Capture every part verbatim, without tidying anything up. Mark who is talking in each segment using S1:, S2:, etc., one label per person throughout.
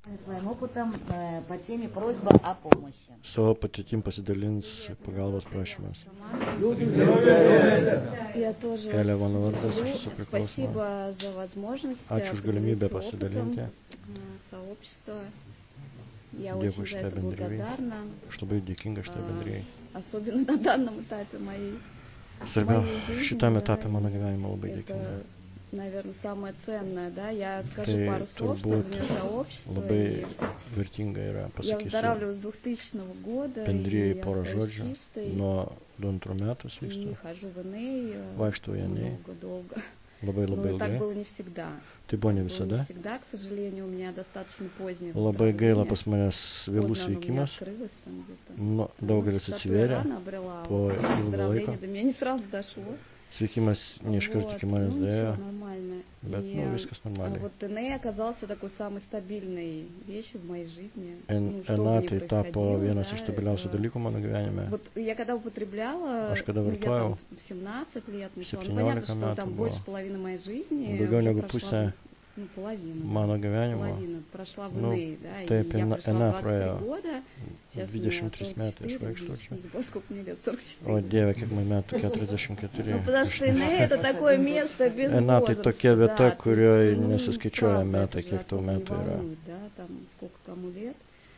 S1: Своим опытом э, по теме просьба о помощи.
S2: Savo patirtim pasidalins pagalbos prašymas.
S3: Я тоже
S2: Kelia mano vardas, aš
S3: благодарю.
S2: esu priklausoma.
S3: Спасибо за возможность
S2: Ačiū už galimybę
S3: поделиться
S2: pasidalinti.
S3: опытом сообщества. Я
S2: Dėkui
S3: очень за
S2: šitai
S3: это
S2: bendrijai.
S3: благодарна.
S2: Aš labai dėkinga šitai bendrijai.
S3: Особенно на данном этапе моей,
S2: Svarbiau,
S3: моей жизни.
S2: šitam
S3: Да,
S2: etape mano gyvenimo labai
S3: это,
S2: dėkinga.
S3: наверное, самое ценное, да. Я скажу
S2: Tai
S3: пару слов, что
S2: turbūt
S3: для меня сообщество.
S2: labai
S3: И
S2: vertinga yra,
S3: я
S2: pasakysiu,
S3: выздоравливаю с двухтысячного года, и
S2: bendrijai
S3: я
S2: porą
S3: остаюсь
S2: žodžių.
S3: чистой,
S2: Nuo du antrų metų
S3: и
S2: svykstu.
S3: хожу в эн эй
S2: Vaikštau į N A
S3: много-долго.
S2: labai labai
S3: Но так
S2: ilgai.
S3: было не всегда.
S2: Tai buvo ne
S3: Было не
S2: visada.
S3: всегда, к сожалению, у меня достаточно позднее
S2: Labai gaila
S3: выздоровление.
S2: pas manęs vėlus
S3: Поздно оно у меня
S2: veikimas.
S3: открылось там где-то.
S2: Nu, daugelis
S3: Чистоту я
S2: atsivėrė
S3: рано обрела, а
S2: po
S3: вот
S2: ilgo
S3: выздоровление
S2: laiko.
S3: до меня не сразу дошло.
S2: Sveikimas ne iš karto
S3: Вот.
S2: iki manęs
S3: Ну
S2: daėjo,
S3: ничего, нормально.
S2: bet
S3: И
S2: nu, viskas
S3: а,
S2: normaliai.
S3: вот эн эй оказался такой самой стабильной вещью в моей жизни.
S2: N-
S3: Ну, что бы
S2: N A
S3: ни
S2: tai tapo
S3: происходило,
S2: vienas
S3: да,
S2: iš stabiliausių
S3: это-
S2: dalykų mano gyvenime.
S3: Вот я когда употребляла,
S2: Aš kada
S3: ну, я
S2: vartojau,
S3: там в семнадцать лет начала, ну,
S2: septyniolika
S3: понятно, что
S2: metų
S3: там
S2: buvo.
S3: больше половины моей жизни
S2: Daugiau
S3: уже
S2: negu
S3: прошла,
S2: pusė
S3: ну, половина, да,
S2: mano gyvenimo,
S3: половина прошла в
S2: ну,
S3: эн эй, да,
S2: taip,
S3: и я
S2: N-
S3: пришла в
S2: N A
S3: двадцать три
S2: praėjo
S3: года, сейчас мне
S2: dvidešimt trys metai, aš
S3: сорок четыре,
S2: vaikštau čia.
S3: не забыл, сколько мне лет, сорок четыре.
S2: O Dieve, kiek man metų, keturiasdešimt keturi.
S3: Ну, потому что эн эй это такое место без
S2: N A tai
S3: возраста,
S2: tokia vieta,
S3: да, ты,
S2: kurioje
S3: ну,
S2: nesiskaičiuoja
S3: правда,
S2: metai,
S3: это же
S2: kiek tau
S3: особо не
S2: metų yra.
S3: волнует, да, там сколько кому лет.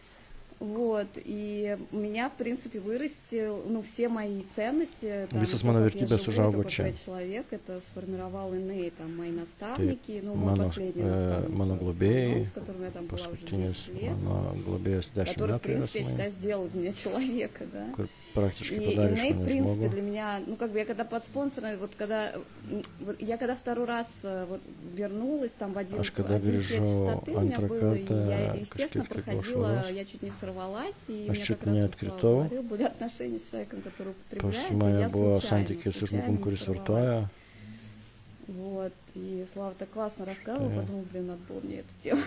S3: Вот, и меня, в принципе, вырастил, ну, все мои ценности, там,
S2: Visas
S3: то,
S2: mano
S3: как я
S2: vertybės
S3: живу,
S2: užaugo
S3: то, какой
S2: čia.
S3: я человек, это сформировал эн эй, там, мои
S2: Tai
S3: наставники, ну, мой
S2: mano,
S3: последний
S2: e,
S3: наставник,
S2: mano
S3: в основном,
S2: globėjai,
S3: с которым я там была уже
S2: paskutinis
S3: десять лет,
S2: mano globėjas dešimt
S3: который, в
S2: metų yra
S3: принципе,
S2: su
S3: я
S2: manim,
S3: считаю, сделал из меня человека, да.
S2: kur praktiškai
S3: И
S2: padarė iš
S3: эн эй, в
S2: manęs
S3: принципе,
S2: žmogų.
S3: для меня, ну, как бы я когда под спонсором, вот когда, м, вот я когда второй раз э, вот, вернулась, там, в один,
S2: Aš kada
S3: один цвет
S2: grįžau
S3: чистоты у меня
S2: antrą
S3: было, и
S2: kartą,
S3: я, естественно,
S2: kažkiek tai buvau
S3: проходила,
S2: švarus,
S3: я чуть не сорвалась, и
S2: aš
S3: мне
S2: čiut
S3: как раз вот Слава
S2: neatkritau,
S3: говорил, были отношения с человеком, который
S2: pas
S3: употребляет, и
S2: mane
S3: я
S2: buvo
S3: случайно,
S2: santykiai su
S3: случайно
S2: žmogum,
S3: не
S2: kuris
S3: сорвалась.
S2: vartoja.
S3: Вот, и Слава так классно рассказывал,
S2: Tai,
S3: подумал, блин, надо было мне эту тему.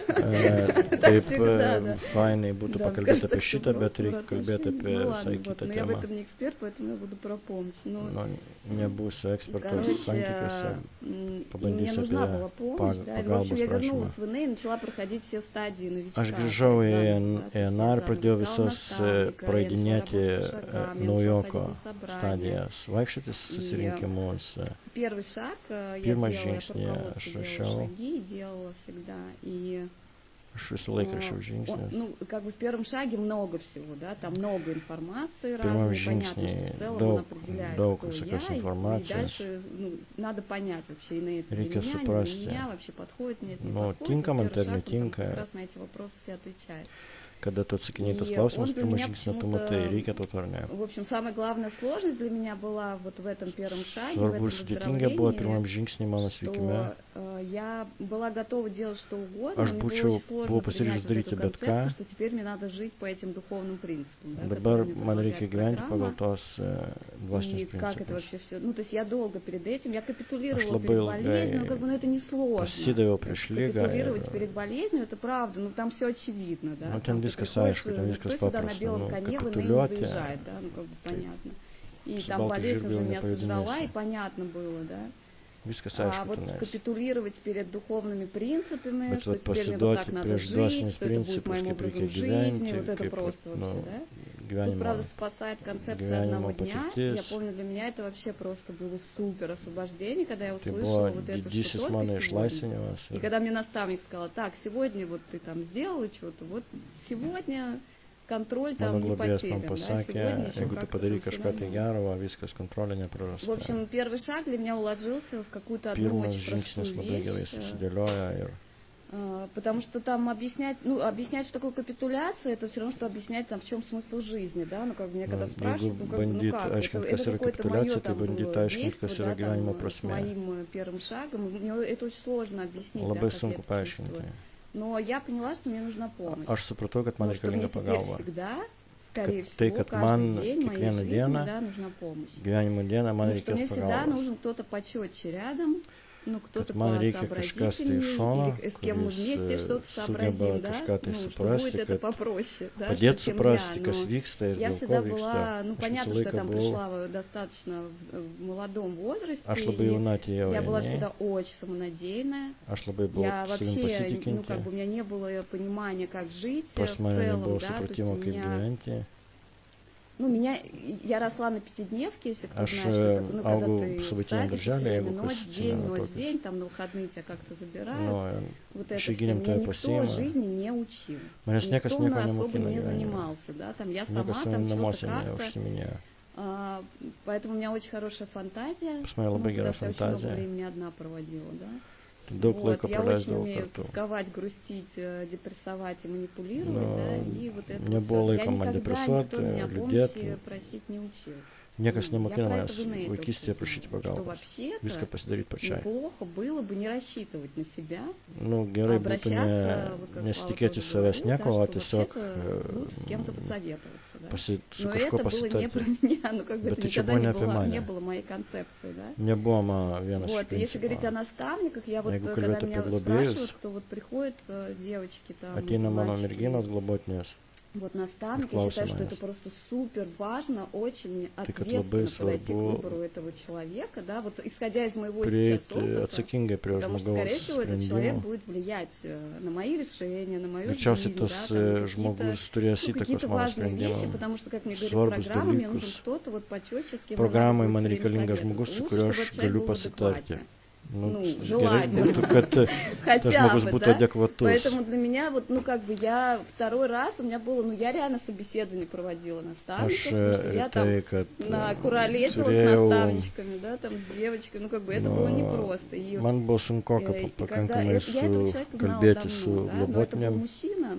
S2: e,
S3: Как
S2: taip
S3: всегда,
S2: e,
S3: да.
S2: fainai būtų
S3: Да,
S2: pakalbėti
S3: скажет,
S2: apie
S3: так что
S2: šitą,
S3: про,
S2: bet
S3: про
S2: reikia kalbėti
S3: отношения.
S2: apie
S3: Ну
S2: visai
S3: ладно, вот,
S2: kitą
S3: но я в
S2: temą.
S3: этом не эксперт, поэтому я буду про помощь. Ну,
S2: Nu, nebūsiu ekspertas
S3: короче,
S2: santykiuose,
S3: м, и мне
S2: pabandysiu
S3: нужна
S2: apie
S3: была помощь,
S2: pag-
S3: да, и, в общем,
S2: pagalbos
S3: я
S2: prašymą.
S3: вернулась в эн эй и начала проходить все стадии новичка.
S2: Aš grįžau į
S3: заново, да, то есть
S2: N
S3: я
S2: A ir
S3: заново
S2: pradėjau
S3: искала
S2: visas e,
S3: наставника, я начала
S2: praeidinėti
S3: работать по
S2: e,
S3: шагам, я начала
S2: naujoko
S3: ходить на собрания.
S2: stadijas, vaikščioti
S3: И
S2: susirinkimus. e,
S3: первый шаг э, я
S2: Pirmą
S3: делала, я по
S2: žingsnį aš
S3: руководству делала
S2: rašiau,
S3: шаги, делала всегда. И
S2: aš visą laiką
S3: э,
S2: rašiau
S3: он,
S2: žingsnius.
S3: ну, как бы в первом шаге много всего, да, там много информации
S2: Pirmam
S3: разной, понятно, что в
S2: žingsnį
S3: целом он
S2: daug,
S3: определяет,
S2: daug
S3: кто
S2: visokios
S3: я, и, и
S2: informacijos.
S3: дальше, ну, надо понять вообще, и это для
S2: Reikia
S3: меня, не для
S2: suprasti,
S3: меня, вообще подходит, нет, не
S2: nu,
S3: подходит.
S2: tinka
S3: И
S2: man
S3: первый
S2: tai ar
S3: шаг, он там как
S2: netinka.
S3: раз на эти вопросы все отвечает.
S2: Kada tu atsakinėjai tas
S3: И
S2: klausimas,
S3: он для
S2: pirmą
S3: меня
S2: žingsnį tu matai,
S3: почему-то,
S2: reikia to ar ne.
S3: в общем, самая главная сложность для меня была вот в этом первом шаге, в
S2: Svarbu
S3: этом
S2: ir sudėtinga buvo
S3: выздоровлении,
S2: pirmam žingsnį mano sveikime.
S3: что э, я была готова делать что угодно,
S2: Aš
S3: но мне было
S2: būčiau,
S3: очень сложно
S2: buvau
S3: принять
S2: pasiryžęs
S3: вот
S2: daryti
S3: эту
S2: bet ką.
S3: концепцию, что теперь мне надо жить по этим духовным принципам, да,
S2: Dabar
S3: которые мне
S2: man reikia
S3: предлагает
S2: gyventi pagal
S3: программа.
S2: tos e, dvasinius
S3: И как это
S2: principus.
S3: вообще все, ну, то есть я долго перед этим, я
S2: Aš
S3: капитулировала
S2: labai
S3: перед болезнью, ну,
S2: ilgai
S3: как бы, ну, это не сложно.
S2: pasidaviau
S3: То есть
S2: prieš lygą
S3: капитулировать
S2: ir
S3: перед болезнью, это правда, ну, там все очевидно, да,
S2: nu,
S3: там
S2: ten
S3: ты
S2: viskas
S3: приходишь,
S2: aišku, ten
S3: никто
S2: viskas
S3: сюда на
S2: paprasta.
S3: белом
S2: Nu,
S3: коне в эн эй не
S2: kapituliuoti,
S3: заезжает, да, ну, как бы
S2: tai
S3: понятно. И
S2: su
S3: там
S2: baltu
S3: болезнь уже
S2: žirgu
S3: меня сожрала, и
S2: nepajudinėsi.
S3: понятно было, да.
S2: Viskas
S3: А
S2: aišku
S3: вот
S2: tenais.
S3: капитулировать перед духовными принципами,
S2: Bet
S3: что
S2: vat
S3: теперь мне вот так
S2: pasiduoti
S3: надо
S2: prieš
S3: жить,
S2: dvasinius
S3: что это будет
S2: principus,
S3: моим
S2: kaip
S3: образом
S2: reikia
S3: жизни,
S2: gyventi,
S3: вот это
S2: kaip
S3: просто
S2: nu,
S3: вообще, да. Тут,
S2: gyvenimo,
S3: правда, спасает концепция
S2: gyvenimo
S3: одного дня.
S2: patirtis.
S3: Я помню, для меня это вообще просто было супер освобождение, когда я
S2: Tai
S3: услышала
S2: buvo
S3: вот это, что
S2: didysis
S3: только
S2: mano
S3: сегодня.
S2: išlaisvinimas.
S3: И когда мне наставник сказал, так, сегодня вот ты там сделала что-то, вот сегодня контроль
S2: Mano
S3: там не
S2: globėjas man
S3: потерян, да,
S2: pasakė,
S3: сегодня еще
S2: jeigu tu
S3: как-то
S2: padarai
S3: там всё
S2: kažką tai
S3: нормально.
S2: gero, va, viskas kontrolė
S3: В
S2: neprarasta.
S3: общем, первый шаг для меня уложился в какую-то одну
S2: Pirmas
S3: очень простую
S2: žingsnis labai gerai
S3: вещь.
S2: susidėlioja ir
S3: А, Потому что там объяснять, ну, объяснять, что такое капитуляция, это все равно, что объяснять, там, в чем смысл жизни, да, ну, как бы меня когда
S2: nu, jeigu
S3: спрашивают, ну, как, бы, ну,
S2: bandyt
S3: как, это,
S2: aiškinti,
S3: это
S2: kas yra
S3: какое-то мое
S2: kapituliacija, tai
S3: там
S2: bandyt
S3: было
S2: aiškinti,
S3: действие,
S2: kas
S3: да,
S2: yra gyvenimo
S3: там, с
S2: prasme.
S3: моим первым шагом, мне это очень сложно объяснить,
S2: Labai
S3: да, как я
S2: sunku
S3: это
S2: paaiškinti.
S3: чувствую. Но я поняла, что мне нужна помощь.
S2: Aš supratau, kad man
S3: Но что мне
S2: reikalinga
S3: теперь
S2: pagalba.
S3: всегда, скорее
S2: Kad tai,
S3: всего,
S2: kad
S3: каждый
S2: man
S3: день моей
S2: kiekvieną
S3: жизни,
S2: dieną,
S3: да, нужна помощь.
S2: gyvenimo dieną man
S3: Потому что
S2: reikės
S3: мне всегда
S2: pagalbos.
S3: нужен кто-то почетче рядом. ну, кто-то
S2: kad man reikia kažkas tai iš šono,
S3: или с кем мы
S2: kuris
S3: вместе
S2: e,
S3: что-то
S2: sugeba
S3: сообразим, да,
S2: kažką tai
S3: ну, что будет
S2: suprasti,
S3: это
S2: kad
S3: попроще, да, что,
S2: padėtų
S3: чем
S2: suprasti,
S3: я,
S2: kas
S3: но
S2: vyksta ir
S3: я
S2: dėl ko
S3: всегда
S2: vyksta.
S3: была, ну,
S2: Aš visą
S3: понятно, что я
S2: laiką
S3: там
S2: buvau,
S3: пришла достаточно в, в молодом возрасте,
S2: aš labai
S3: и
S2: jauna atėjau
S3: я была
S2: jaunai,
S3: всегда очень самонадеянная,
S2: aš labai buvau
S3: я
S2: savim
S3: вообще, ну,
S2: pasitikinti,
S3: как бы у меня не было понимания, как жить
S2: pas
S3: в
S2: mane
S3: целом,
S2: nebuvo
S3: да, то есть у
S2: supratimo, kaip
S3: меня,
S2: gyventi.
S3: ну, меня, я росла на пятидневке, если кто
S2: Aš
S3: знает, что это, ну, когда
S2: augau
S3: ты в
S2: savaitiniam
S3: садике все
S2: daržely,
S3: время,
S2: jeigu
S3: ночь,
S2: kas
S3: день,
S2: atsimena
S3: ночь,
S2: tokius.
S3: день, там на выходные тебя как-то забирают,
S2: Nu,
S3: вот это все,
S2: išeiginiam
S3: меня
S2: tave
S3: никто
S2: pasiima.
S3: жизни не учил,
S2: Manęs niekas
S3: никто
S2: nieko
S3: особо
S2: nemokino
S3: не
S2: gyvenime.
S3: занимался, да, там я сама
S2: Niekas
S3: там
S2: savim
S3: что-то
S2: namuose
S3: как-то,
S2: neužsiminėjo.
S3: а, поэтому у меня очень хорошая фантазия,
S2: Pas mane
S3: ну,
S2: labai
S3: потому
S2: gera
S3: что я очень много
S2: fantazija.
S3: времени одна проводила, да.
S2: Daug
S3: Вот,
S2: laiko
S3: я очень
S2: praleisdavau
S3: умею
S2: kartu.
S3: тосковать, грустить, э, депрессовать и манипулировать,
S2: Nu,
S3: да, и вот это вот
S2: nebuvo
S3: всё. Я
S2: laiko man
S3: никогда
S2: depresuoti,
S3: никто меня о
S2: liūdėti.
S3: помощи просить не учил.
S2: Niekas
S3: Ну, я
S2: nemokino
S3: про
S2: manęs
S3: это в Инее только
S2: vaikystėje
S3: узнала,
S2: prašyti
S3: что
S2: pagalbos.
S3: вообще-то
S2: Viską pasidaryti pačiai.
S3: неплохо было бы не рассчитывать на себя,
S2: Nu, gerai būtų
S3: обращаться,
S2: ne,
S3: вот как
S2: nesitikėti
S3: Слава
S2: savęs
S3: тоже
S2: nieko, o
S3: говорил, да,
S2: tiesiog
S3: что вообще-то лучше с кем-то посоветоваться, да.
S2: pasi, su
S3: Но
S2: kažkuo
S3: это было не про
S2: pasitarti.
S3: меня, ну как бы
S2: Bet
S3: это
S2: tai čia
S3: никогда
S2: buvo
S3: не
S2: ne apie
S3: было, не
S2: mane.
S3: было моей концепции, да.
S2: Nebuvo mano vienas iš
S3: Вот, и если говорить о
S2: principų.
S3: наставниках, я вот,
S2: Jeigu
S3: когда
S2: kalbėti
S3: меня
S2: apie
S3: спрашивают,
S2: globėjus,
S3: кто вот приходит, э, девочки там,
S2: ateina mano
S3: мальчики,
S2: merginos globotinės.
S3: вот наставник,
S2: ir
S3: я считаю,
S2: klausia
S3: что это
S2: manęs.
S3: просто супер важно, очень
S2: Tai, kad
S3: ответственно
S2: labai
S3: подойти к
S2: svarbu
S3: выбору этого человека, да, вот исходя из моего сейчас
S2: prieiti
S3: опыта,
S2: atsakingai prie
S3: потому что,
S2: žmogaus
S3: скорее всего, этот человек
S2: sprendimų.
S3: будет влиять э, на мои решения, на мою
S2: Greičiausiai
S3: жизнь,
S2: tas
S3: да, там,
S2: e,
S3: на какие-то,
S2: žmogus turės
S3: ну,
S2: įtakos
S3: какие-то
S2: mano
S3: важные вещи,
S2: sprendimam.
S3: потому что, как мне говорит
S2: Svarbus
S3: программа, мне нужен
S2: dalykus.
S3: кто-то вот почетче, с кем
S2: Programai
S3: мне
S2: man
S3: надо будет всё время
S2: reikalingas žmogus,
S3: советоваться.
S2: su
S3: Лучше,
S2: kuriuo
S3: чтобы
S2: aš
S3: этот человек
S2: galiu
S3: был в
S2: pasitarti.
S3: адеквате.
S2: Nu,
S3: Ну,
S2: gerai
S3: желательно.
S2: būtų, kad tas
S3: Хотя
S2: žmogus
S3: бы,
S2: būtų
S3: да?
S2: adekvatus.
S3: Поэтому для меня, вот, ну, как бы я второй раз, у меня было, ну, я реально собеседование проводила наставников,
S2: Aš
S3: потому что я там
S2: retai, kad
S3: накуролесила с
S2: turėjau,
S3: наставничками, да, там, с девочками, ну, как бы это было
S2: nu,
S3: непросто. И,
S2: man buvo sunkoka
S3: э, и когда
S2: pakankamai
S3: это- я этого
S2: su
S3: человека знала
S2: kalbėti su
S3: давно, да, но это был
S2: globotiniam.
S3: мужчина,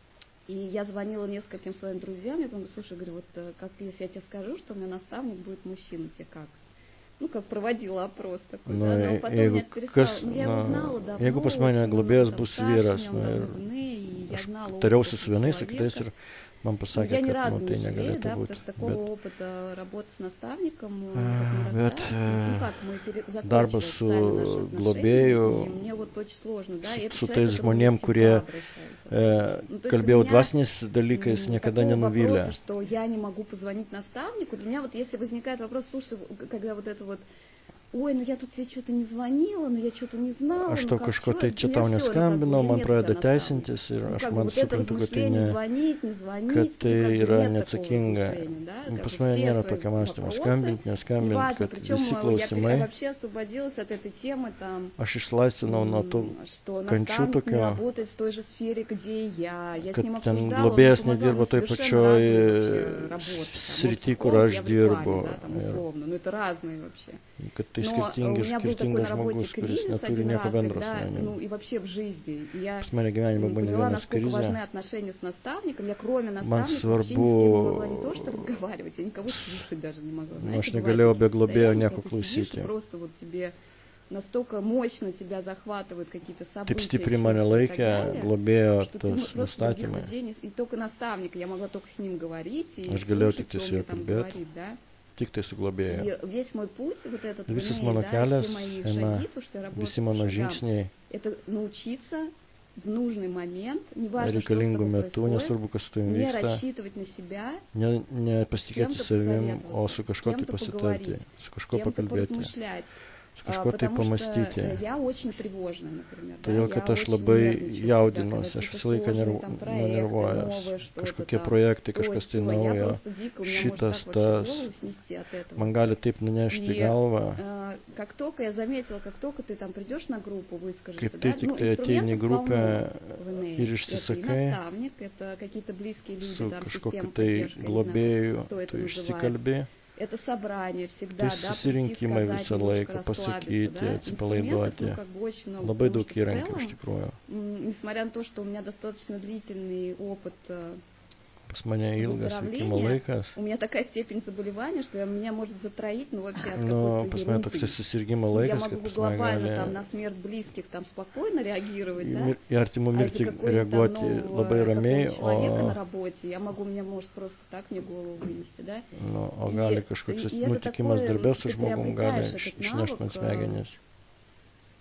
S3: и я звонила нескольким своим друзьям, я говорю, слушай, говорю, вот э, как если я тебе скажу, что у меня наставник будет мужчина, тебе как? Ну, как проводила опрос такой,
S2: Nu,
S3: да, но потом
S2: jeigu
S3: меня перестало,
S2: kas,
S3: ну, я его
S2: nu,
S3: знала давно,
S2: jeigu pas mane
S3: очень
S2: globėjas
S3: много, там,
S2: bus
S3: старше
S2: vyras,
S3: меня,
S2: nu,
S3: он давно
S2: ir
S3: в Инее, и я
S2: aš
S3: знала опыт
S2: tariausi
S3: этого
S2: su vienais, su kitais
S3: человека.
S2: ir man
S3: Но
S2: pasakė,
S3: я ни
S2: kad
S3: разу
S2: nu,
S3: не
S2: tai
S3: жалею,
S2: negalėtų
S3: да,
S2: būti.
S3: потому что такого
S2: Bet
S3: опыта работы с наставником, э,
S2: А,
S3: вот мы
S2: bet,
S3: расстались, ну
S2: э,
S3: как, мы пере-
S2: darbas
S3: закончили
S2: su
S3: официально наши отношения,
S2: globėju,
S3: и мне вот очень сложно, да,
S2: su,
S3: и это
S2: su
S3: человек,
S2: tais
S3: к которому я
S2: žmonėm,
S3: всегда
S2: kurie
S3: обращаюсь.
S2: e,
S3: Ну, то есть у
S2: kalbėjau
S3: меня,
S2: dvasiniais dalykais,
S3: м,
S2: niekada
S3: такого
S2: nenuvylė.
S3: вопроса, что я не могу позвонить наставнику, для меня вот если возникает вопрос, слушай, в- когда вот это вот, ой, ну я тут тебе что-то не звонила, ну я что-то не знала,
S2: Aš
S3: ну
S2: tau
S3: как,
S2: kažko
S3: чё,
S2: tai
S3: у
S2: čia
S3: меня
S2: tau
S3: всё, ну как бы
S2: neskambinau,
S3: уже
S2: man
S3: нет у тебя
S2: pradeda
S3: наставника.
S2: teisintis ir
S3: Ну
S2: aš
S3: как бы
S2: man
S3: вот это
S2: suprantu, kad tai
S3: размышление,
S2: ne,
S3: звонить, не звонить,
S2: kad
S3: ну
S2: tai
S3: как бы
S2: yra
S3: нет такого
S2: neatsakinga.
S3: размышления, да, как
S2: Pas
S3: бы
S2: mane
S3: все
S2: nėra
S3: свои
S2: tokio mąstymo,
S3: вопросы,
S2: skambinti, neskambinti,
S3: неважно,
S2: kad
S3: причем
S2: visi
S3: я, пере- я
S2: klausimai.
S3: вообще освободилась от этой темы, там,
S2: Aš išlaisvinau nuo tų
S3: м, что
S2: kančių
S3: наставник не
S2: tokio,
S3: работает в той же сфере, где и я, я с
S2: kad
S3: ним
S2: ten
S3: обсуждала, он
S2: globėjas
S3: помогал,
S2: nedirba
S3: ну
S2: toj
S3: совершенно
S2: pačioj
S3: разные
S2: e,
S3: вообще работы, там, он
S2: srity, kur
S3: психолог,
S2: aš
S3: я в рекламе,
S2: dirbu.
S3: да, там
S2: Ir
S3: условно, ну это разные вообще.
S2: kad tai
S3: Но э, у
S2: skirtingi,
S3: меня был такой
S2: skirtingas
S3: на работе
S2: žmogus, kuris
S3: кризис
S2: neturi
S3: один
S2: nieko
S3: раз,
S2: bendro su
S3: когда,
S2: manim.
S3: ну и вообще в жизни, и я
S2: Pas mane gyvenime
S3: м,
S2: buvo ne
S3: поняла,
S2: vienas
S3: насколько важны
S2: krizė.
S3: отношения с наставником. Я кроме
S2: Man
S3: наставника вообще ни с кем не могла не то что
S2: svarbu,
S3: разговаривать, я никого слушать даже не могла.
S2: nu,
S3: Знаете,
S2: aš
S3: бывают
S2: negalėjau be
S3: такие
S2: globėjo
S3: состояния,
S2: nieko
S3: когда ты сидишь, и
S2: klausyti.
S3: просто вот тебе настолько мощно тебя захватывают какие-то
S2: Taip
S3: события,
S2: stipriai mane
S3: чувства и так
S2: laikė
S3: далее,
S2: globėjo
S3: что ты
S2: tas
S3: м- просто других
S2: nustatymai.
S3: людей не... И только наставника, я могла только с ним говорить и
S2: Aš galėjau
S3: слушать,
S2: tik tai
S3: что
S2: su
S3: он мне
S2: juo
S3: там
S2: kalbėti,
S3: говорит, да.
S2: tik tai su globėju.
S3: И весь мой путь, вот этот в
S2: Visas
S3: Инее,
S2: mano
S3: да, и
S2: kelias,
S3: все мои
S2: jame,
S3: шаги, то, что я работаю
S2: visi
S3: по
S2: mano
S3: шагам,
S2: žingsniai
S3: это научиться в нужный момент, неважно, что с
S2: reikalingų
S3: тобой
S2: metų,
S3: происходит,
S2: nesvarbu, kas su tavimi
S3: не
S2: vyksta,
S3: рассчитывать на себя,
S2: ne, ne
S3: с
S2: pasitikėti
S3: кем-то
S2: savim, o su
S3: посоветоваться, с
S2: kažkuo tai
S3: кем-то
S2: pasitarti,
S3: поговорить,
S2: su
S3: с
S2: kažkuo
S3: кем-то
S2: pakalbėti,
S3: поразмышлять.
S2: su
S3: А,
S2: kažkuo tai
S3: Потому что
S2: pamastyti.
S3: э, я очень тревожная, например, да,
S2: Todėl,
S3: я
S2: kad aš
S3: очень
S2: labai
S3: нервничаю всегда, когда
S2: jaudinuosi, aš
S3: какие-то
S2: visą laiką
S3: сложные
S2: nerv,
S3: там проекты,
S2: nunervuojas,
S3: новое что-то
S2: kažkokie
S3: там,
S2: projektai,
S3: то,
S2: kažkas tai
S3: сё, я
S2: naujo,
S3: просто дико, у меня может
S2: šitas,
S3: так вообще
S2: tas,
S3: голову снести от этого.
S2: man gali taip nunešti
S3: И
S2: galvą,
S3: э, как только я заметила, как только ты там придешь на группу, выскажешься,
S2: kaip
S3: да,
S2: tai tik
S3: ну,
S2: tai ateini į
S3: инструментов
S2: grupę
S3: полно в Инее.
S2: ir
S3: Это и
S2: išsisakai
S3: наставник, это какие-то близкие люди,
S2: su
S3: там,
S2: kažkokiu
S3: система
S2: tai
S3: поддержки, я не знаю,
S2: globėju,
S3: кто это
S2: tu
S3: называет.
S2: išsikalbi,
S3: Это собрание всегда,
S2: tai
S3: да, прийти,
S2: susirinkimai
S3: сказать,
S2: visą
S3: немножко
S2: laiką,
S3: расслабиться,
S2: pasakyti,
S3: да, инструментов,
S2: atsipalaiduoti.
S3: ну, как бы очень много,
S2: Labai
S3: потому
S2: daug
S3: что в
S2: įrankių
S3: целом,
S2: iš tikrųjų.
S3: м, несмотря на то, что у меня достаточно длительный опыт э,
S2: Pas mane ilgas veikimo
S3: выздоровления,
S2: laikas.
S3: у меня такая степень заболевания, что меня может затроить, ну, вообще от
S2: Nu,
S3: какой-то
S2: pas mane toksai
S3: ерунды.
S2: susirgymo
S3: Ну, я
S2: laikas,
S3: могу
S2: kad pas mane
S3: глобально
S2: gali
S3: там на смерть близких там спокойно реагировать,
S2: į,
S3: да,
S2: mir, į artimų
S3: а из-за
S2: mirtį
S3: какой-то там
S2: reaguoti
S3: нового
S2: labai ramiai,
S3: какого-то человека на
S2: o,
S3: работе, я могу, мне может просто так мне голову вынести, да.
S2: nu, o
S3: И,
S2: gali
S3: и,
S2: kažkoks
S3: и это
S2: nutikimas
S3: такое,
S2: darbė su
S3: ты
S2: žmogum gali
S3: приобретаешь
S2: iš-
S3: этот
S2: išnešti man
S3: навык, э,
S2: smegenis.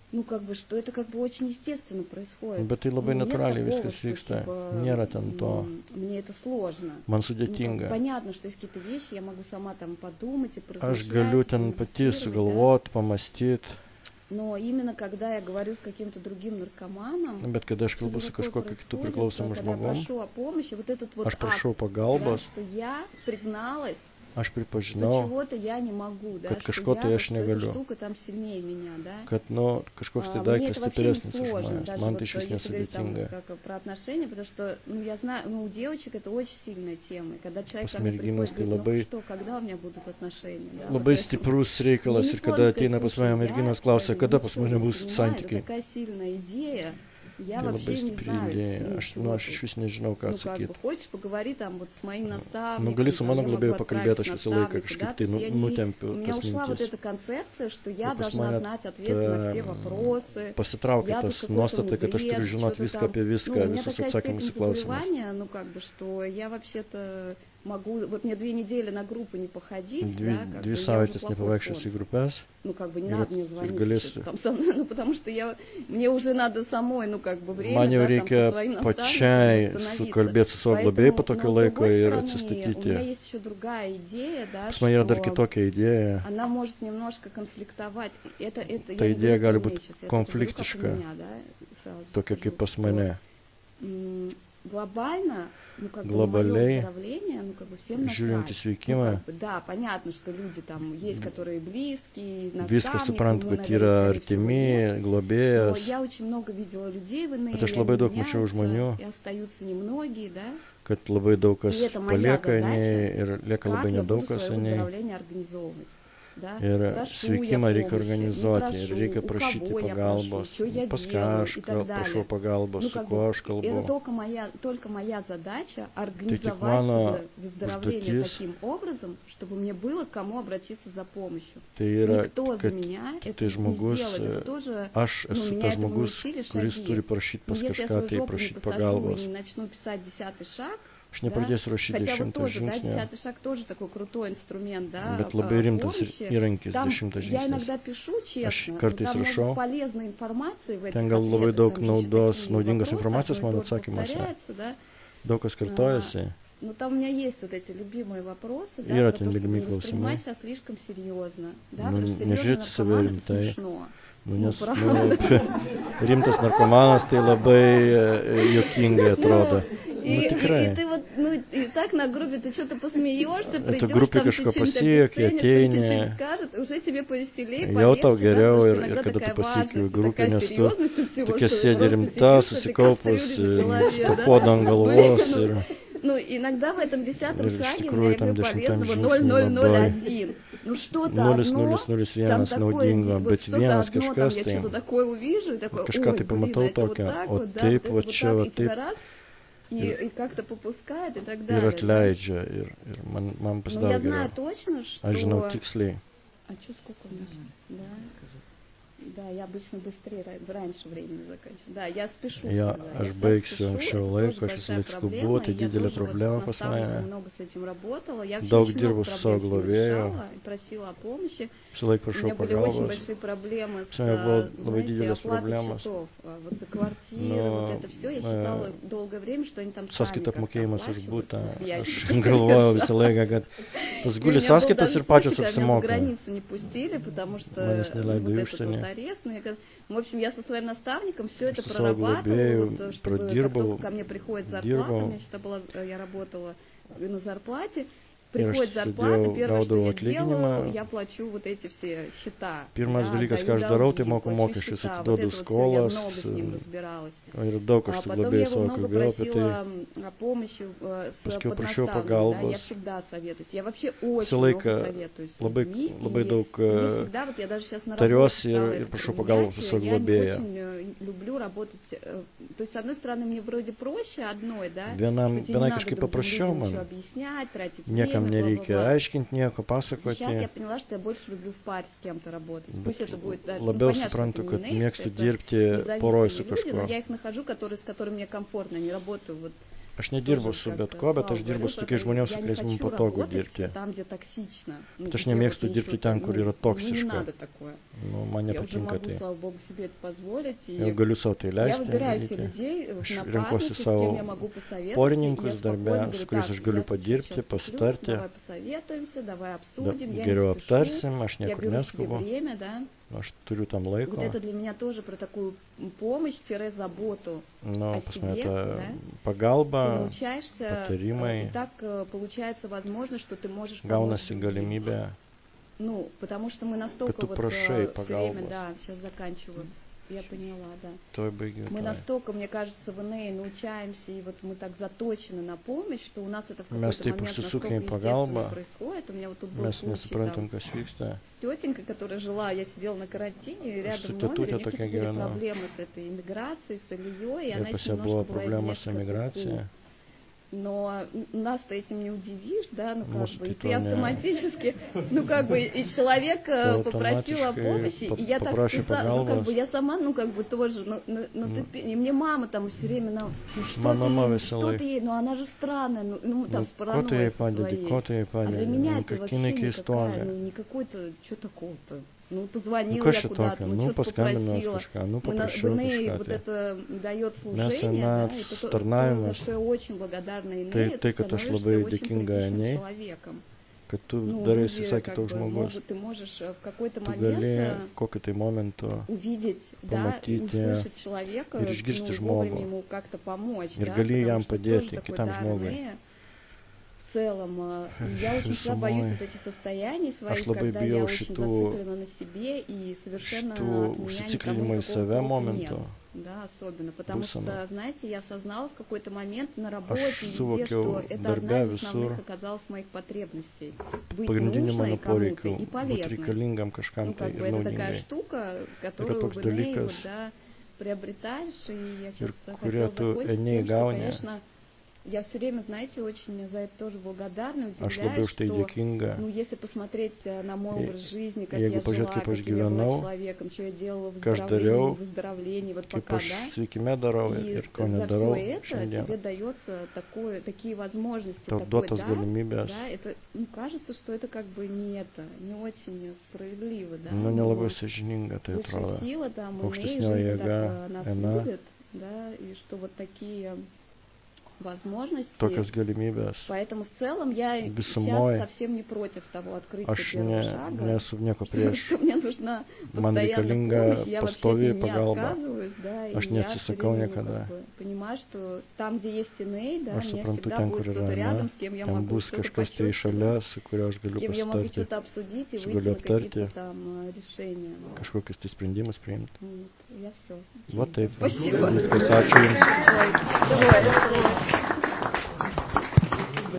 S3: ну, как бы, что это как бы очень естественно происходит.
S2: Bet tai labai
S3: Ну, нет
S2: natūraliai
S3: такого,
S2: viskas
S3: что,
S2: vyksta.
S3: типа,
S2: Nėra ten to.
S3: м, мне это сложно.
S2: Man
S3: Ну, как бы
S2: sudėtinga.
S3: понятно, что есть какие-то вещи, я могу сама там подумать и
S2: Aš
S3: поразмышлять,
S2: galiu
S3: и
S2: ten pati
S3: помедитировать, да.
S2: sugalvot, pamąstyt.
S3: Но именно когда я говорю с каким-то другим наркоманом,
S2: Bet kada aš
S3: что-то
S2: kalbu su
S3: такое
S2: kažkokiu kitu
S3: происходит,
S2: priklausomu
S3: когда я
S2: žmogum,
S3: прошу о помощи, вот этот вот
S2: aš prašau
S3: акт, да,
S2: pagalbos,
S3: что я призналась,
S2: aš
S3: что
S2: pripažinau,
S3: чего-то я не могу, да,
S2: kad
S3: что
S2: kažko
S3: я,
S2: tai
S3: вот,
S2: aš
S3: что эта
S2: negaliu.
S3: штука там сильнее меня, да.
S2: Kad, nu, kažkoks tai
S3: А, Мне
S2: daiktas
S3: это вообще не
S2: stipresnis už
S3: сложно,
S2: manęs.
S3: даже
S2: Man
S3: вот
S2: tai iš vis
S3: если говорить там
S2: nesudėtinga.
S3: как про отношения, потому что, ну, я знаю, ну, у девочек это очень сильная тема, и когда человек
S2: Pas
S3: ко мне
S2: merginas
S3: приходит,
S2: tai
S3: говорит, ну
S2: labai,
S3: что, когда у меня будут отношения, да, вот
S2: labai
S3: это.
S2: stiprus
S3: Мне
S2: reikalas
S3: не
S2: ir
S3: сложно
S2: kada
S3: сказать,
S2: ateina pas
S3: слушай,
S2: mane
S3: я,
S2: merginos
S3: я
S2: klausia,
S3: говорю,
S2: kada pas
S3: ничего
S2: mane
S3: не
S2: bus
S3: понимаю, это
S2: santykiai.
S3: такая сильная идея, я
S2: Tai
S3: вообще
S2: labai
S3: не
S2: stipri
S3: знаю
S2: idėja. Aš, nu,
S3: ничего
S2: aš
S3: тут.
S2: iš vis nežinau, ką
S3: Ну, как
S2: atsakyti.
S3: бы, хочешь, поговори там вот с моим
S2: Nu,
S3: наставником,
S2: gali su
S3: там,
S2: mano
S3: я могу
S2: globėju
S3: отправить
S2: pakalbėti, aš visą laiką
S3: наставника, да,
S2: kažkaip
S3: то
S2: tai
S3: есть
S2: nu,
S3: я не, у
S2: nutempiu
S3: меня
S2: tas
S3: ушла вот
S2: mintis.
S3: эта концепция, что я
S2: Ir pas
S3: должна
S2: mane
S3: знать ответы на все
S2: ta,
S3: вопросы,
S2: pasitraukė
S3: я тут
S2: tas
S3: какой-то
S2: nuostata, kad aš turiu
S3: мудрец,
S2: žinot
S3: что-то
S2: viską
S3: там,
S2: apie
S3: ну,
S2: viską,
S3: у меня
S2: visus
S3: такая
S2: atsakymus
S3: степень
S2: į klausimus.
S3: заболевания, ну, как бы, что я вообще-то могу, вот мне две недели на группы не походить,
S2: Dvi,
S3: да, как
S2: dvi
S3: бы, я уже
S2: savaitės
S3: плохой
S2: nepavaikščios į
S3: спонсор.
S2: grupės
S3: Ну, как бы, не
S2: ir,
S3: надо мне
S2: ir
S3: звонить
S2: galėsiu.
S3: что-то там со мной, ну, потому что я, мне уже надо самой, ну, как бы, время,
S2: Man jau
S3: да, там, со
S2: reikia
S3: своим
S2: pačiai
S3: наставником восстановиться.
S2: sukalbėti su savo globėju po
S3: Поэтому,
S2: tokio
S3: но с
S2: laiko
S3: другой
S2: ir
S3: стороны, у
S2: atsistatyti.
S3: меня есть еще другая идея, да,
S2: Pas mane yra dar
S3: что
S2: kitokia idėja.
S3: она может немножко конфликтовать. Это, это,
S2: Ta
S3: я не
S2: idėja
S3: говорю
S2: gali
S3: про меня
S2: būti
S3: сейчас, я только говорю, как у
S2: konfliktiška,
S3: меня, да, сразу
S2: tokia
S3: скажу,
S2: kaip pas
S3: что,
S2: mane.
S3: м, глобально, ну, как бы, на
S2: Globaliai,
S3: мое выздоровление, ну, как бы, всем
S2: žiūrint į
S3: насрать. Ну,
S2: sveikimą,
S3: как бы, да, понятно, что люди там есть, которые близкие,
S2: viską
S3: наставник,
S2: supranta,
S3: ему,
S2: kad
S3: наверное,
S2: yra
S3: скорее всего, нет.
S2: artimi,
S3: Но
S2: globėjas,
S3: я очень много видела людей в эн
S2: bet
S3: эй,
S2: aš
S3: и они
S2: labai daug mačiau
S3: меняются,
S2: žmonių,
S3: и остаются немногие, да.
S2: kad labai daug kas
S3: И это моя
S2: palieka
S3: задача,
S2: nei ir lieka
S3: как
S2: labai
S3: я буду
S2: nedaug kas
S3: свое
S2: nei.
S3: выздоровление организовывать. Да?
S2: Ir
S3: Прошу я
S2: sveikimą reikia
S3: помощи, не
S2: organizuoti ir
S3: прошу,
S2: reikia
S3: у
S2: prašyti
S3: кого я прошу,
S2: pagalbos,
S3: что я
S2: pas ką
S3: делаю
S2: aš
S3: и
S2: kal-
S3: так
S2: prašau
S3: далее.
S2: pagalbos,
S3: Ну,
S2: su
S3: как
S2: kuo
S3: бы,
S2: aš
S3: это
S2: kalbu.
S3: только моя, только моя задача
S2: Tai tik
S3: организовать
S2: mano
S3: себе выздоровление
S2: užduotis,
S3: таким образом, чтобы мне было к кому обратиться за помощью.
S2: tai yra,
S3: Никто за
S2: kad
S3: меня
S2: tik
S3: это
S2: tai
S3: не
S2: žmogus,
S3: сделает. Это тоже,
S2: aš
S3: ну,
S2: esu
S3: меня
S2: tas
S3: этому
S2: žmogus,
S3: научили
S2: kuris
S3: шаги.
S2: turi prašyti
S3: Но
S2: pas
S3: если я
S2: kažką,
S3: свою
S2: tai
S3: жопу не
S2: prašyti
S3: посажу и
S2: pagalbos.
S3: не начну писать десятый шаг,
S2: Aš
S3: да,
S2: nepradėsiu rašyti
S3: хотя вот
S2: dešimto
S3: тоже, да,
S2: žingsnio,
S3: десятый шаг тоже такой крутой инструмент, да,
S2: bet labai
S3: а,
S2: rimtas
S3: помощи.
S2: įrankis,
S3: Там
S2: dešimtas
S3: я
S2: žingsnis.
S3: иногда пишу
S2: Aš
S3: честно, но
S2: kartais
S3: там может
S2: rašau,
S3: быть полезной информации в этих
S2: ten gal labai
S3: ответах,
S2: daug
S3: там же еще
S2: naudos,
S3: такие
S2: naudingos
S3: вопросы,
S2: informacijos
S3: одно и
S2: mano
S3: то же
S2: atsakymuose.
S3: повторяется, да.
S2: Daug kas
S3: А,
S2: kartojasi.
S3: ну там у меня есть вот эти любимые вопросы, да,
S2: Yra
S3: про
S2: ten
S3: то, что
S2: mylimi
S3: не
S2: klausimai.
S3: воспринимать себя слишком серьезно, да,
S2: Nu,
S3: потому что серьезный
S2: nežiūrėti save
S3: наркоман это
S2: rimtai.
S3: смешно.
S2: Nu,
S3: Ну,
S2: nes
S3: правда.
S2: nu, rimtas narkomanas tai labai e, juokingai atrodo.
S3: И,
S2: Nu,
S3: и, и
S2: tikrai.
S3: ты вот, ну, и так на группе, ты что-то посмеешься,
S2: Это
S3: придешь,
S2: группе
S3: там
S2: kažko
S3: тебе что-нибудь
S2: pasieki,
S3: обесценит, кто тебе
S2: ateini.
S3: что-нибудь скажет, уже тебе повеселее,
S2: Jau tau
S3: полегче, да,
S2: geriau
S3: потому что
S2: ir, ir
S3: иногда
S2: kada tu
S3: такая
S2: pasieki
S3: важность, и
S2: grupę,
S3: такая
S2: nes tu
S3: серьезность у всего,
S2: tokia
S3: что
S2: sėdi
S3: просто
S2: rimta,
S3: сидишь с этой
S2: susikaupus,
S3: кастрюлей в голове,
S2: su
S3: да.
S2: puodu ant galvos
S3: Блин,
S2: ir,
S3: ну, ну, иногда в этом десятом
S2: ir iš
S3: шаге у
S2: tikrųjų
S3: меня, я
S2: tam
S3: говорю,
S2: dešimtam
S3: полезного
S2: žingsniui
S3: ноль ноль ноль
S2: labai
S3: один. Ну, что-то
S2: nulis
S3: одно,
S2: nulis nulis
S3: там
S2: vienas
S3: такое,
S2: naudingo,
S3: вот
S2: bet
S3: что-то
S2: vienas
S3: одно, там
S2: kažkas
S3: я
S2: tai,
S3: что-то такое увижу, и такое,
S2: kažką
S3: ой,
S2: tai
S3: блин,
S2: pamatau
S3: это вот
S2: tokio,
S3: так
S2: o
S3: вот, да,
S2: taip,
S3: вот это
S2: va
S3: вот
S2: čia,
S3: так,
S2: va
S3: и тебя
S2: taip,
S3: раз, и,
S2: ir,
S3: и как-то попускает, и так
S2: ir
S3: далее, да.
S2: atleidžia, ir, ir man, man
S3: Но я
S2: pasidaro
S3: знаю
S2: geriau.
S3: точно, что...
S2: Aš žinau tiksliai.
S3: А что, сколько у нас? Да. Да, я обычно быстрее, раньше времени заканчиваю. Да, я спешу
S2: Ja,
S3: всегда.
S2: aš
S3: Я всегда
S2: baigsiu
S3: спешу,
S2: anksčiau
S3: это
S2: laiko,
S3: тоже
S2: aš visą
S3: большая
S2: laiką skubu,
S3: проблема,
S2: tai
S3: и я
S2: didelė
S3: тоже вот
S2: problema
S3: с
S2: pas
S3: наставником
S2: mane.
S3: много с этим работала. Я вообще
S2: Daug
S3: очень
S2: dirbu
S3: много
S2: su
S3: проблем
S2: savo
S3: с ним
S2: globėju,
S3: решала и просила о помощи.
S2: visą laiką
S3: У
S2: prašau
S3: меня были очень
S2: pagalbos.
S3: большие проблемы с,
S2: Pas mane buvo
S3: а,
S2: labai
S3: знаете,
S2: didelės
S3: оплатой
S2: problemos.
S3: счетов. А, Вот за квартиры,
S2: Nu,
S3: вот это все. Я считала долгое время, что они там сами
S2: sąskaita
S3: как-то
S2: apmokėjimas už
S3: оплачивают.
S2: būtą.
S3: Я
S2: Aš
S3: не
S2: galvojau visą
S3: решала.
S2: laiką, kad pas
S3: И у
S2: guli
S3: меня был
S2: sąskaitos
S3: даже
S2: ir pačios
S3: случай, когда меня за
S2: apsimoka.
S3: границу не пустили, потому что
S2: Manęs
S3: ну,
S2: neleido
S3: вот
S2: į
S3: этот вот
S2: užsienį.
S3: арест. Ну, я как- в общем, я со своим наставником все это
S2: Su savo
S3: прорабатывала,
S2: globėju
S3: вот, чтобы как
S2: pradirbau,
S3: только ко мне приходит зарплата,
S2: dirbau.
S3: у меня счета была, я работала на зарплате,
S2: Ir aš
S3: приходит зарплата,
S2: sėdėjau,
S3: первое, что
S2: gaudavau
S3: я делаю,
S2: atlyginimą.
S3: я плачу вот эти все счета.
S2: Pirmas
S3: да,
S2: dalykas, ką
S3: отдаю
S2: aš darau, tai
S3: долги,
S2: moku
S3: плачу
S2: mokesčius,
S3: счета. Вот
S2: atiduodu
S3: это вот все, я
S2: skolas.
S3: много с ним разбиралась.
S2: Ir daug aš
S3: А
S2: su
S3: потом я
S2: globėjais
S3: его
S2: savo
S3: много
S2: kalbėjau apie tai.
S3: просила о помощи э, с
S2: Paskiau prašiau
S3: поднаставником, да, я
S2: pagalbos.
S3: всегда советуюсь. Я вообще
S2: Visą
S3: очень много
S2: laiką
S3: советуюсь с
S2: labai,
S3: людьми,
S2: labai
S3: и
S2: daug
S3: мне
S2: e,
S3: всегда, вот я даже сейчас на
S2: tariuosi
S3: работе стала
S2: ir, ir
S3: это
S2: prašau
S3: применять,
S2: pagalbos su savo
S3: я не
S2: globėja.
S3: очень э, люблю работать, э, то есть, с одной стороны, мне вроде проще одной, да,
S2: Vienam,
S3: что тебе не
S2: vienai
S3: надо
S2: kažkaip
S3: другим
S2: paprasčiau
S3: людям ничего
S2: man.
S3: объяснять, тратить
S2: Niekam
S3: время,
S2: man nereikia aiškinti nieko, pasakoti.
S3: Сейчас я поняла, что я больше люблю в паре с кем-то работать. Пусть это будет даже, ну,
S2: Labiau
S3: понятно,
S2: suprantu,
S3: что
S2: kad
S3: это не
S2: mėgstu
S3: это
S2: dirbti poroj su
S3: независимые люди, но
S2: kažkuo.
S3: я их нахожу, которые, с которыми мне комфортно, не работаю вот.
S2: Aš nedirbu
S3: Тоже,
S2: su
S3: как
S2: bet ko, bet aš
S3: Слава
S2: dirbu
S3: говорил,
S2: su tokiais žmonėmis, su
S3: я не
S2: kuriais man
S3: хочу
S2: patogu
S3: работать
S2: dirbti.
S3: там, где токсично. Ну,
S2: Bet aš
S3: где вот
S2: nemėgstu
S3: я
S2: dirbti
S3: чувствую,
S2: ten, kur
S3: ну,
S2: yra
S3: мне не
S2: toksiška.
S3: надо такое.
S2: Nu, man
S3: Я уже
S2: nepatinka
S3: могу,
S2: tai.
S3: слава Богу, себе это позволить. И
S2: Jau galiu savo tai
S3: я
S2: leisti
S3: выбираю себе
S2: daryti.
S3: людей,
S2: Aš
S3: напарников,
S2: renkuosi
S3: с кем я
S2: savo
S3: могу посоветоваться.
S2: porininkus
S3: И я спокойно
S2: darbe,
S3: говорю,
S2: su kuriais
S3: так,
S2: aš galiu
S3: я тут
S2: padirbti,
S3: сейчас туплю,
S2: pasitarti.
S3: давай посоветуемся, давай
S2: Da,
S3: обсудим, я
S2: geriau
S3: не спешу,
S2: aptarsim, aš
S3: я
S2: niekur
S3: беру себе
S2: neskubu.
S3: время, да.
S2: Aš turiu tam
S3: Вот
S2: laiko.
S3: это для меня тоже про такую помощь-заботу
S2: Nu,
S3: о
S2: pas
S3: себе,
S2: mane ta
S3: да. Ты
S2: pagalba,
S3: научаешься,
S2: patarimai,
S3: и так э, получается возможность, что ты можешь помочь
S2: gaunasi
S3: другим.
S2: galimybė,
S3: Ну, потому что мы настолько
S2: Kad tu
S3: вот
S2: prašai
S3: все время,
S2: pagalbos.
S3: да, сейчас заканчиваю. Я поняла, да.
S2: tuoj baigiu.
S3: Мы
S2: tai.
S3: настолько, мне кажется, в эн эй научаемся, и вот мы так заточены на помощь, что у нас это в
S2: Mes
S3: какой-то
S2: taip
S3: момент настолько
S2: užsisukę į pagalbą,
S3: естественно происходит. У меня вот тут был
S2: mes
S3: случай
S2: nesuprantam,
S3: там
S2: kas vyksta.
S3: с тетенькой, которая жила, я сидела на карантине, и рядом
S2: Su
S3: в номере,
S2: tetute
S3: у нее
S2: tokia
S3: какие-то были
S2: gyvenau.
S3: проблемы с этой иммиграцией, с Ильей, и
S2: Ir
S3: она
S2: pas
S3: еще
S2: ją buvo
S3: немножко была
S2: problemos
S3: из
S2: su
S3: Минска
S2: migracija.
S3: ку-ку. Но нас-то этим не удивишь, да, ну как
S2: Mūsų
S3: бы, и
S2: tai
S3: ты
S2: to ne-
S3: автоматически, ну как бы, и человек э,
S2: Tu
S3: попросил о
S2: automatiškai
S3: помощи,
S2: pa-
S3: и я так
S2: paprašė
S3: списала, ну как
S2: pagalbos.
S3: бы, я сама, ну как бы тоже, ну, ну, ну, ты, пи- и мне мама там все время, ну, ну что
S2: Man
S3: ты
S2: mama
S3: ей, ну,
S2: visą
S3: что
S2: laiką.
S3: ты ей, ну она же странная, ну, ну там
S2: Nu,
S3: с
S2: ko tu jai
S3: паранойей со
S2: padedi,
S3: своей.
S2: ko tu jai
S3: А для
S2: padedi,
S3: меня
S2: nu,
S3: это
S2: kokia
S3: вообще
S2: jinai
S3: никакая,
S2: keistuolė.
S3: ну не какой-то, что такого-то. Ну,
S2: Nu,
S3: позвонила
S2: kas
S3: я
S2: čia
S3: куда-то,
S2: tokio,
S3: ну,
S2: nu,
S3: что-то
S2: paskambinau aš
S3: попросила.
S2: kažką, nu,
S3: Мы на
S2: paprašiau
S3: эн эй
S2: kažką.
S3: вот
S2: Tai.
S3: это дает
S2: Mes
S3: служение,
S2: ane
S3: да, это то, то,
S2: aptarnavimas,
S3: за что я очень благодарна эн
S2: tai,
S3: эй,
S2: tai,
S3: ты
S2: kad aš
S3: становишься
S2: labai
S3: очень
S2: dėkinga
S3: практичным
S2: Enei,
S3: человеком.
S2: kad tu
S3: Ну,
S2: daraisi
S3: люди
S2: visai
S3: как
S2: kitoks
S3: бы
S2: žmogus.
S3: могут, ты можешь э, в какой-то
S2: Tu
S3: момент
S2: gali
S3: э,
S2: kokiu tai momentu
S3: увидеть, да,
S2: pamatyti
S3: услышать человека,
S2: ir išgirsti
S3: ну, вовремя
S2: žmogų.
S3: ему как-то помочь,
S2: Ir
S3: да,
S2: gali
S3: потому
S2: jam
S3: что это
S2: padėti,
S3: тоже такой
S2: kitam
S3: дар
S2: žmogui.
S3: эн эй. В целом, э, и я очень всегда
S2: Visumoj.
S3: боюсь вот этих состояний своих,
S2: Aš labai
S3: когда я
S2: bijau
S3: очень
S2: šitų,
S3: зациклена на себе и совершенно
S2: šitų
S3: от меня никому
S2: užsiciklinimo į
S3: никакого
S2: save
S3: толку нет.
S2: momentų.
S3: Да, особенно, потому
S2: būsenų.
S3: что, знаете, я осознала в какой-то момент на работе
S2: Aš
S3: везде,
S2: suvokiau
S3: что это
S2: darbe
S3: одна из основных
S2: visur
S3: оказалась моих потребностей. Быть
S2: pagrindinių
S3: нужной
S2: mano
S3: кому-то
S2: poreikių
S3: и
S2: būti
S3: полезной.
S2: reikalingam kažkam
S3: Ну,
S2: tai
S3: как
S2: ir
S3: бы это такая
S2: naudingai.
S3: штука, которую
S2: toks
S3: в эн эй
S2: dalykas,
S3: вот, да, приобретаешь, и я сейчас
S2: ir
S3: хотела
S2: kurie tu
S3: закончить
S2: Enei
S3: тем, что,
S2: gauni.
S3: конечно, я все время, знаете, очень за это тоже благодарна,
S2: Aš labai
S3: удивляюсь,
S2: už tai
S3: что,
S2: dėkinga.
S3: ну, если посмотреть э, на мой
S2: И-
S3: образ жизни, как
S2: jeigu
S3: я
S2: pažiūrėt,
S3: жила,
S2: kaip aš
S3: каким я была
S2: gyvenau,
S3: человеком, что я делала в
S2: ką aš
S3: выздоровлении,
S2: dariau,
S3: в выздоровлении, вот
S2: kaip
S3: пока,
S2: aš
S3: да,
S2: sveikime darau
S3: и
S2: ir ko
S3: за
S2: nedarau
S3: все это тебе
S2: šiandien.
S3: дается такое, такие возможности,
S2: Tau
S3: такой
S2: duotas
S3: дар,
S2: galimybės.
S3: да, это, ну, кажется, что это как бы не это, не очень справедливо, да,
S2: Nu,
S3: но
S2: nelabai sąžininga tai
S3: высшая
S2: atrodo.
S3: сила, там, эн эй,
S2: Aukštesnioji
S3: жизнь так
S2: jėga,
S3: э, нас
S2: Ena,
S3: любит, да, и что вот такие возможности.
S2: tokios galimybės.
S3: Поэтому в целом я
S2: Visumoj,
S3: сейчас совсем не против того открытия
S2: aš
S3: первого
S2: ne,
S3: шага.
S2: nesu nieko
S3: Что,
S2: prieš.
S3: что мне нужна
S2: Man
S3: постоянно
S2: reikalinga
S3: помощь, я вообще
S2: pastovi
S3: не
S2: pagalba.
S3: отказываюсь, да,
S2: Aš
S3: и я все
S2: neatsisakau
S3: время, ну,
S2: niekada.
S3: как бы, понимаю, что там, где есть эн эй, да,
S2: Aš
S3: мне
S2: suprantu,
S3: всегда
S2: ten,
S3: будет
S2: kur
S3: кто-то
S2: yra
S3: рядом,
S2: Ena,
S3: с кем я
S2: ten
S3: могу
S2: bus
S3: что-то
S2: kažkas tai
S3: почувствовать,
S2: šalia, su kuriuo aš
S3: с
S2: galiu
S3: кем я могу
S2: pasitarti,
S3: что-то обсудить и
S2: su
S3: выйти
S2: galiu
S3: на какие-то
S2: aptarti,
S3: там э, решения.
S2: kažkokius tai sprendimus priimti.
S3: Вот, я все.
S2: Va taip.
S3: Спасибо.
S2: Viskas, ačiū Jums.
S3: Ой, давай.